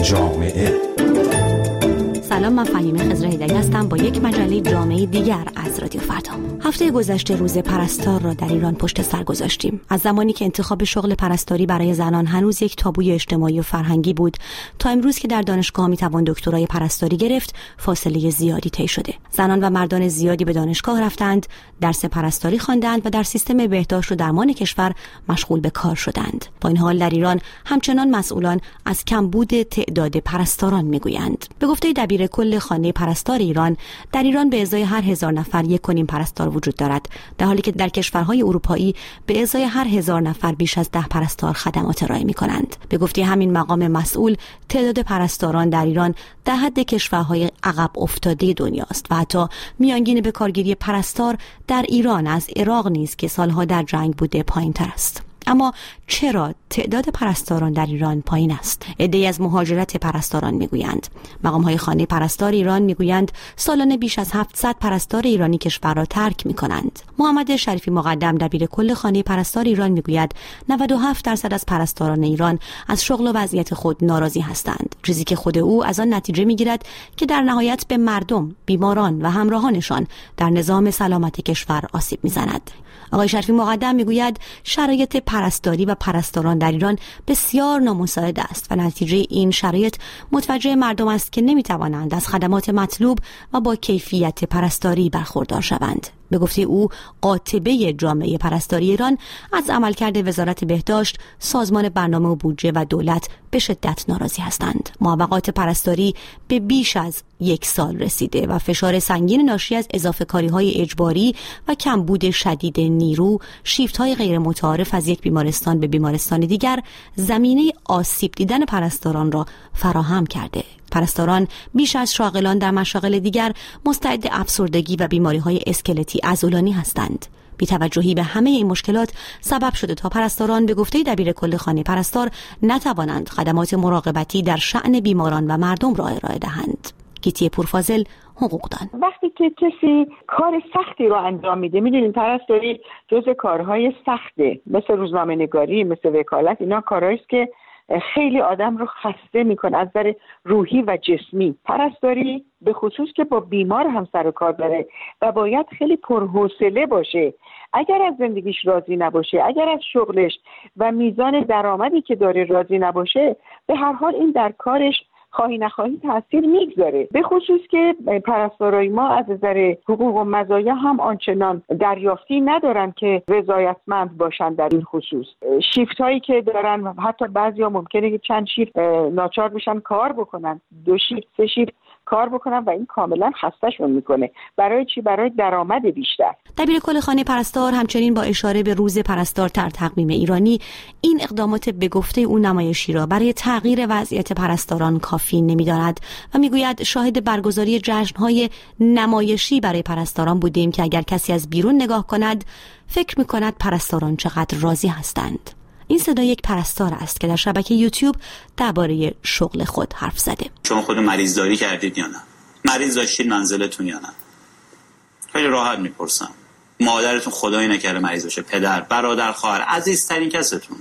جامعه. سلام، من فهیمه خضرهیدری هستم با یک مجله جامعه دیگر از رادیو فردا. هفته گذشته روز پرستار را در ایران پشت سر گذاشتیم. از زمانی که انتخاب شغل پرستاری برای زنان هنوز یک تابوی اجتماعی و فرهنگی بود تا امروز که در دانشگاه میتوان دکترای پرستاری گرفت، فاصله زیادی طی شده. زنان و مردان زیادی به دانشگاه رفتند، درس پرستاری خواندند و در سیستم بهداشت و درمان کشور مشغول به کار شدند. با این حال در ایران همچنان مسئولان از کمبود تعداد پرستاران میگویند. به گفته دبیر کل خانه پرستار ایران، در ایران به ازای هر 1000 نفر 1.5 پرستار وجود دارد، در حالی که در کشورهای اروپایی به ازای هر 1000 نفر بیش از 10 پرستار خدمات ارائه می‌کنند. به گفته همین مقام مسئول، تعداد پرستاران در ایران در حد کشورهای عقب افتاده دنیاست و حتی میانگین به کارگیری پرستار در ایران از عراق نیز که سالها در جنگ بوده پایین‌تر است. اما چرا تعداد پرستاران در ایران پایین است؟ عده‌ای از مهاجرت پرستاران میگویند. مقام‌های خانه پرستار ایران میگویند سالانه بیش از 700 پرستار ایرانی کشور را ترک می‌کنند. محمد شریفی مقدم دبیر کل خانه پرستار ایران میگوید 97% از پرستاران ایران از شغل و وضعیت خود ناراضی هستند، چیزی که خود او از آن نتیجه میگیرد که در نهایت به مردم، بیماران و همراهانشان در نظام سلامت کشور آسیب میزند. آقای شریفی مقدم میگوید شرایط پرستاری و پرستاران در ایران بسیار نامساعد است و نتیجه این شرایط متوجه مردم است که نمیتوانند از خدمات مطلوب و با کیفیت پرستاری برخوردار شوند. به گفته او، قاطبه جامعه پرستاری ایران از عملکرد وزارت بهداشت، سازمان برنامه و بودجه و دولت به شدت ناراضی هستند. موافقات پرستاری به بیش از 1 سال رسیده و فشار سنگین ناشی از اضافه کاری‌های اجباری و کمبود شدید نیرو، شیفت‌های غیر متعارف از یک بیمارستان به بیمارستان دیگر، زمینه آسیب دیدن پرستاران را فراهم کرده. پرستاران بیش از شاغلان در مشاغل دیگر مستعد افسردگی و بیماری‌های اسکلتی عضلانی هستند. بی‌توجهی به همه این مشکلات سبب شده تا پرستاران به گفته دبیر کل خانه پرستار نتوانند خدمات مراقبتی در شأن بیماران و مردم را ارائه دهند. گیتی پورفاضل، حقوقدان. وقتی که کسی کار سختی رو انجام میده، میدونید پرستاری جزء کارهای سخته، مثل روزنامه‌نگاری، مثل وکالت، اینا کارهایی است که خیلی آدم رو خسته میکنه از نظر روحی و جسمی. پرستاری به خصوص که با بیمار هم سر و کار داره و باید خیلی پرحوصله باشه. اگر از زندگیش راضی نباشه، اگر از شغلش و میزان درآمدی که داره راضی نباشه، به هر حال این در کارش خواهی نخواهی تاثیر میگذاره. به خصوص که پرستارای ما از نظر حقوق و مزایا هم آنچنان دریافتی ندارن که رضایتمند باشن در این خصوص. شیفت هایی که دارن، حتی بعضیا ممکنه که چند شیفت ناچار بشن کار بکنن، 2 شیفت 3 شیفت کار بکنن و این کاملا خسته‌شون میکنه. برای چی؟ برای درآمد بیشتر. دبیر کل خانه پرستار همچنین با اشاره به روز پرستار در تقویم ایرانی، این اقدامات به گفته او نمایشی را برای تغییر وضعیت پرستاران کافی نمی‌داند و میگوید شاهد برگزاری جشن‌های نمایشی برای پرستاران بودیم که اگر کسی از بیرون نگاه کند فکر می‌کند پرستاران چقدر راضی هستند. این صدا یک پرستار است که در شبکه یوتیوب درباره شغل خود حرف زده. شما خود مریض داری کردید یا نه؟ مریض داشتید منزلتون یا نه؟ خیلی راحت میپرسم. مادرتون خدایی نکرده مریض باشه، پدر، برادر، خواهر، عزیزترین کستون.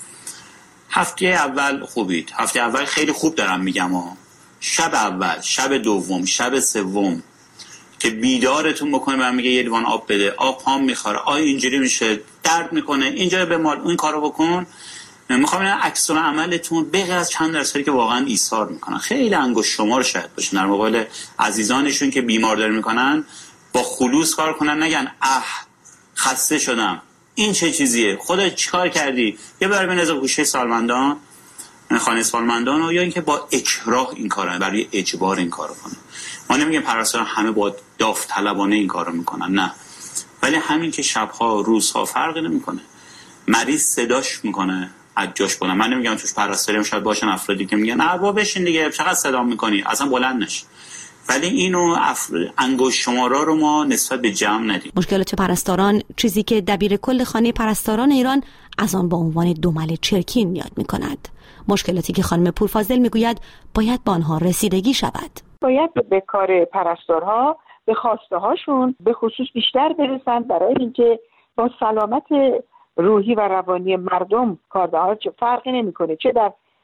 هفته اول خوبید. هفته اول خیلی خوب دارم میگم شب اول، شب دوم، شب سوم که بیدارتون بکنه برام میگه یه لیوان آب بده، آب هم میخوره، اینجوری میشه، درد میکنه، اینجا به مال این کارو بکن. میخوام اینا عکس عملتون به غیر از چند درصدی که واقعا ایثار میکنن، خیلی انگشت شمار شاید باشه در مقابل عزیزانشون که بیمار داری میکنن، با خلوص کار کنن، نگن خسته شدم، این چه چیزیه، خودت چیکار کردی، یه بار بنز گوشه سالمندان، خانه سالمندان، یا اینکه با اکراه این کارو، برای اجبار این کارو کنن. ما نمیگیم پرستاران همه با داوطلبانه این کارو میکنن، نه، ولی همین که شبها روزها فرقی نمیکنه، مریض صداش میکنه از جاش بلند. من نمیگم توش پرستاری هم شاید باشن افرادی که میگن بابا بشین دیگه، چقدر صدا میکنی، اصلا بلند نش، ولی اینو انگشت شمارا رو ما نسبت به جمع ندیم. مشکلات پرستاران چیزی که دبیر کل خانه پرستاران ایران از آن با عنوان دمل چرکین یاد میکند. مشکلاتی که خانم پورفاضل میگوید باید با آنها رسیدگی شود. باید به کار پرستارها، به خواسته هاشون به خصوص بیشتر برسن، برای اینکه با سلامت روحی و روانی مردم کار دهند. فرقی نمیکنه چه در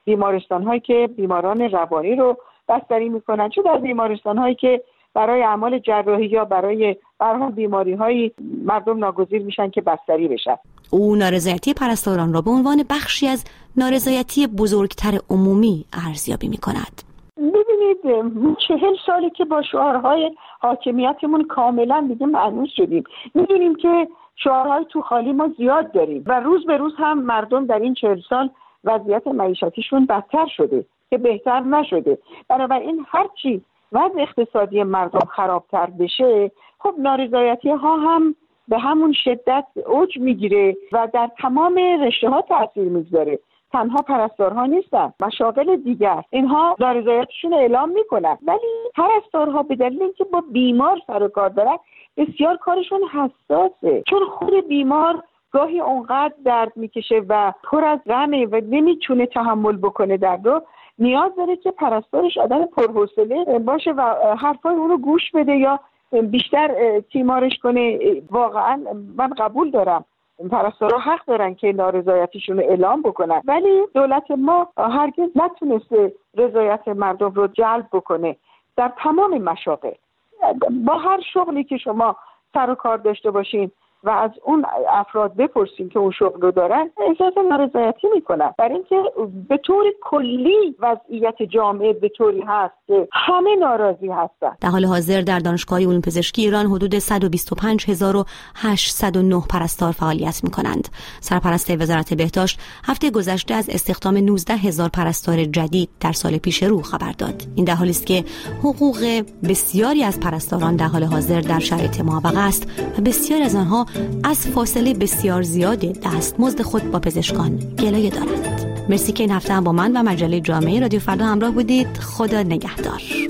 بیمارستان‌هایی که بیماران روانی رو بستری میکنن، چه در بیمارستان‌هایی که برای اعمال جراحی یا برای بیماری‌های مردم ناگزیر میشن که بستری بشن. او نارضایتی پرستاران را به عنوان بخشی از نارضایتی بزرگتر عمومی ارزیابی میکند. ببینید 40 سالی که با شعارهای حاکمیتمون کاملا دیگه مانوس شدیم. میدونیم که شعارهای تو خالی ما زیاد داریم و روز به روز هم مردم در این 40 سال وضعیت معیشتیشون بدتر شده که بهتر نشده. بنابراین هرچی وضع اقتصادی مردم خرابتر بشه، خب نارضایتی ها هم به همون شدت اوج میگیره و در تمام رشته ها تاثیر میگذاره. تنها پرستارها نیستن، مشاغل دیگر اینها نارضایتیشون اعلام میکنن، ولی پرستارها به دلیل اینکه با بیمار سر و کار دارن بسیار کارشون حساسه، چون خود بیمار گاهی اونقدر درد میکشه و پر از غمه و نمیتونه تحمل بکنه درد رو، نیاز داره که پرستارش آدم پرحوصله باشه و حرفای اون رو گوش بده یا بیشتر تیمارش کنه. واقعا من قبول دارم پرستارا حق دارن که نارضایتیشون رو اعلام بکنن، ولی دولت ما هرگز نتونسته رضایت مردم رو جلب بکنه در تمام مشاغل. با هر شغلی که شما سر و کار داشته باشین و از اون افراد بپرسین که اون شغل رو دارن، احساس نارضایتی میکنن، برای اینکه به طور کلی وضعیت جامعه به طوری هست که همه ناراضی هستن. در حال حاضر در دانشگاه علوم پزشکی ایران حدود 125809 پرستار فعالیت میکنند. سرپرست وزارت بهداشت هفته گذشته از استخدام 19000 پرستار جدید در سال پیش رو خبر داد. این در حالی است که حقوق بسیاری از پرستاران در حال حاضر در شرایط معوقه است و بسیاری از آنها از فاصله بسیار زیاد دستمزد خود با پزشکان گلایه دارند. مرسی که این هفته هم با من و مجله جامعه رادیو فردا همراه بودید. خدا نگهدار.